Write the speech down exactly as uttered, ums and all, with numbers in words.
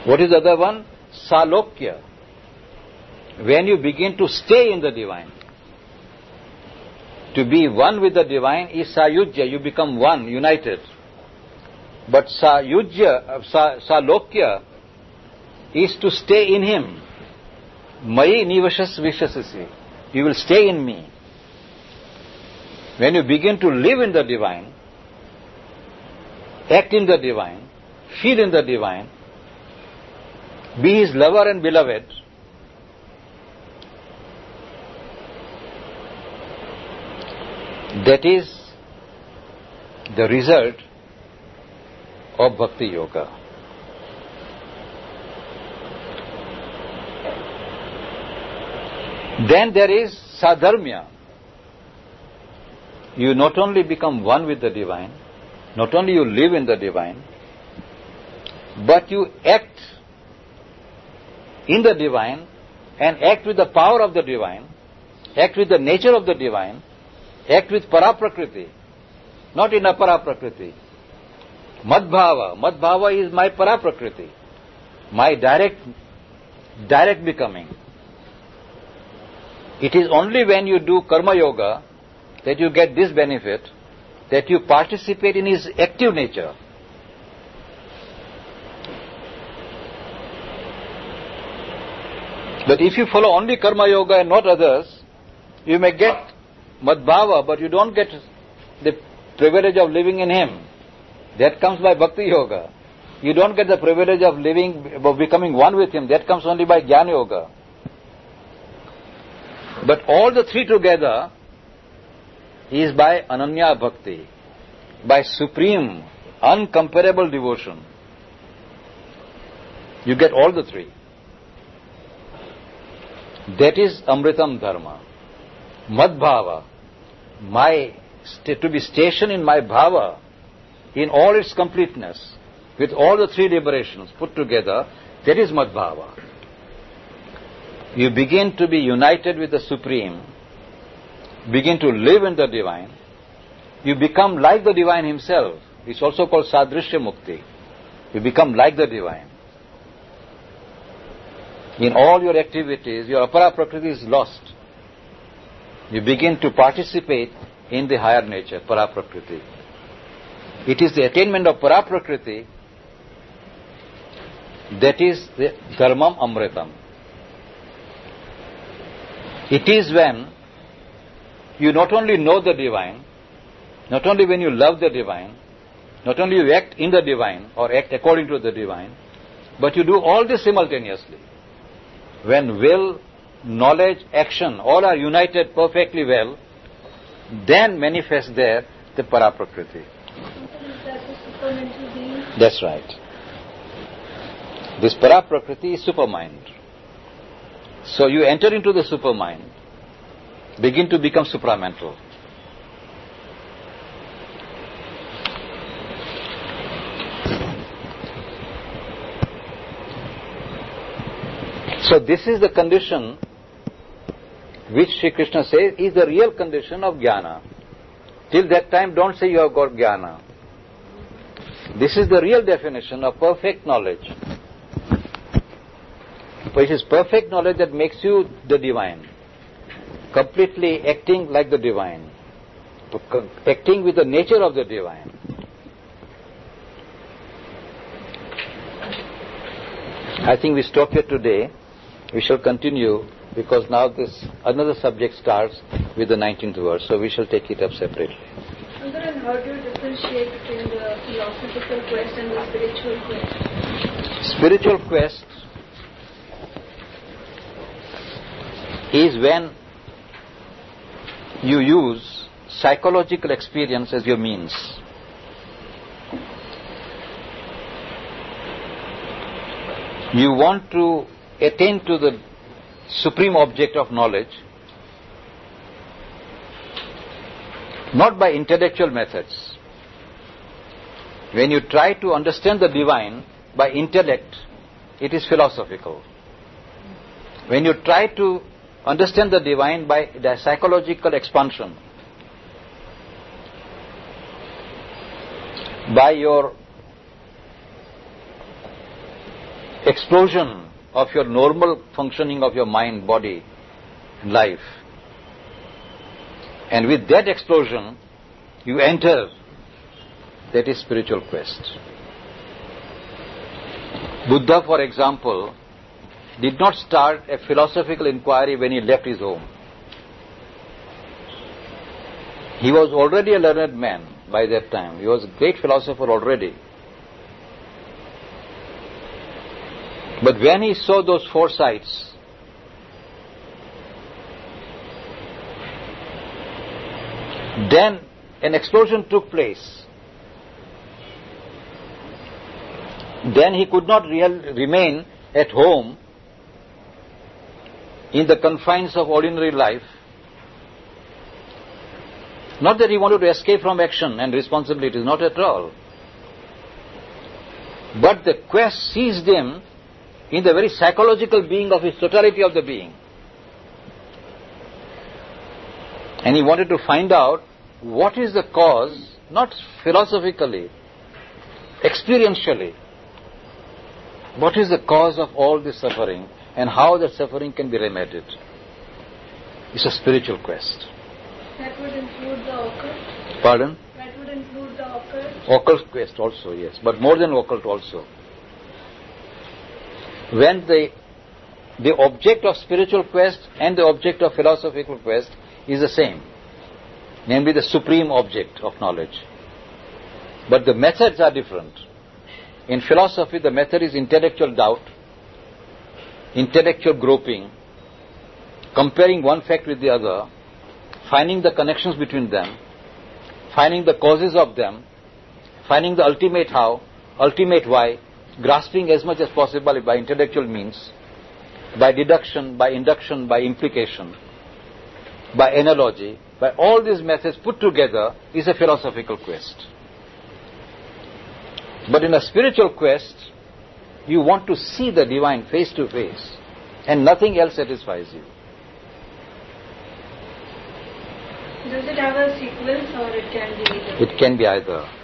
What is the other one? Salokya. When you begin to stay in the divine. To be one with the divine is Sayujya. You become one, united. But Sayujya, sa, Salokya is to stay in him. Mayi nivashas vishasasi. You will stay in me. When you begin to live in the divine, act in the divine, feel in the divine, be his lover and beloved, that is the result of Bhakti Yoga. Then there is Sadharmya. You not only become one with the divine, not only you live in the divine, but you act in the divine and act with the power of the divine, act with the nature of the divine, act with Paraprakriti, not in Aparaprakriti. Madbhava. Madbhava is my Paraprakriti, my direct, direct becoming. It is only when you do Karma Yoga that you get this benefit, that you participate in his active nature. But if you follow only Karma Yoga and not others, you may get Madbhava, but you don't get the privilege of living in him. That comes by Bhakti Yoga. You don't get the privilege of living, of becoming one with him. That comes only by Jnana Yoga. But all the three together is by Ananya Bhakti, by supreme, uncomparable devotion. You get all the three. That is Amritam Dharma. Madbhava, my, to be stationed in my bhava, in all its completeness, with all the three liberations put together, that is Madbhava. You begin to be united with the Supreme, begin to live in the divine, you become like the divine himself. It's also called Sadrishya Mukti. You become like the divine. In all your activities, your Apara Prakriti is lost. You begin to participate in the higher nature, Paraprakriti. It is the attainment of Paraprakriti that is the Dharmam Amritam. It is when you not only know the divine, not only when you love the divine, not only you act in the divine or act according to the divine, but you do all this simultaneously. When will, knowledge, action, all are united perfectly well, then manifest there the Paraprakriti. That's right. This Paraprakriti is supermind. So you enter into the supermind, begin to become supramental. So this is the condition which Sri Krishna says is the real condition of jnana. Till that time, don't say you have got jnana. This is the real definition of perfect knowledge. For it is perfect knowledge that makes you the divine, completely acting like the divine, acting with the nature of the divine. I think we stop here today. We shall continue because now this another subject starts with the nineteenth verse, so we shall take it up separately. And how do you differentiate between the philosophical quest and the spiritual quest? Spiritual quest is when you use psychological experience as your means. You want to attain to the supreme object of knowledge, not by intellectual methods. When you try to understand the divine by intellect, it is philosophical. When you try to understand the divine by the psychological expansion, by your explosion of your normal functioning of your mind, body, life. And with that explosion, you enter, that is spiritual quest. Buddha, for example, did not start a philosophical inquiry when he left his home. He was already a learned man by that time. He was a great philosopher already. But when he saw those four sights, then an explosion took place. Then he could not real, remain at home in the confines of ordinary life. Not that he wanted to escape from action and responsibilities, not at all. But the quest seized him in the very psychological being of his totality of the being. And he wanted to find out what is the cause, not philosophically, experientially, what is the cause of all this suffering and how the suffering can be remedied. It's a spiritual quest. That would include the occult? Pardon? That would include the occult? Occult quest also, yes, but more than occult also. When the the object of spiritual quest and the object of philosophical quest is the same, namely the supreme object of knowledge. But the methods are different. In philosophy, the method is intellectual doubt, intellectual groping, comparing one fact with the other, finding the connections between them, finding the causes of them, finding the ultimate how, ultimate why, grasping as much as possible by intellectual means, by deduction, by induction, by implication, by analogy, by all these methods put together is a philosophical quest. But in a spiritual quest, you want to see the divine face to face, and nothing else satisfies you. Does it have a sequence or it can be either? It can be either.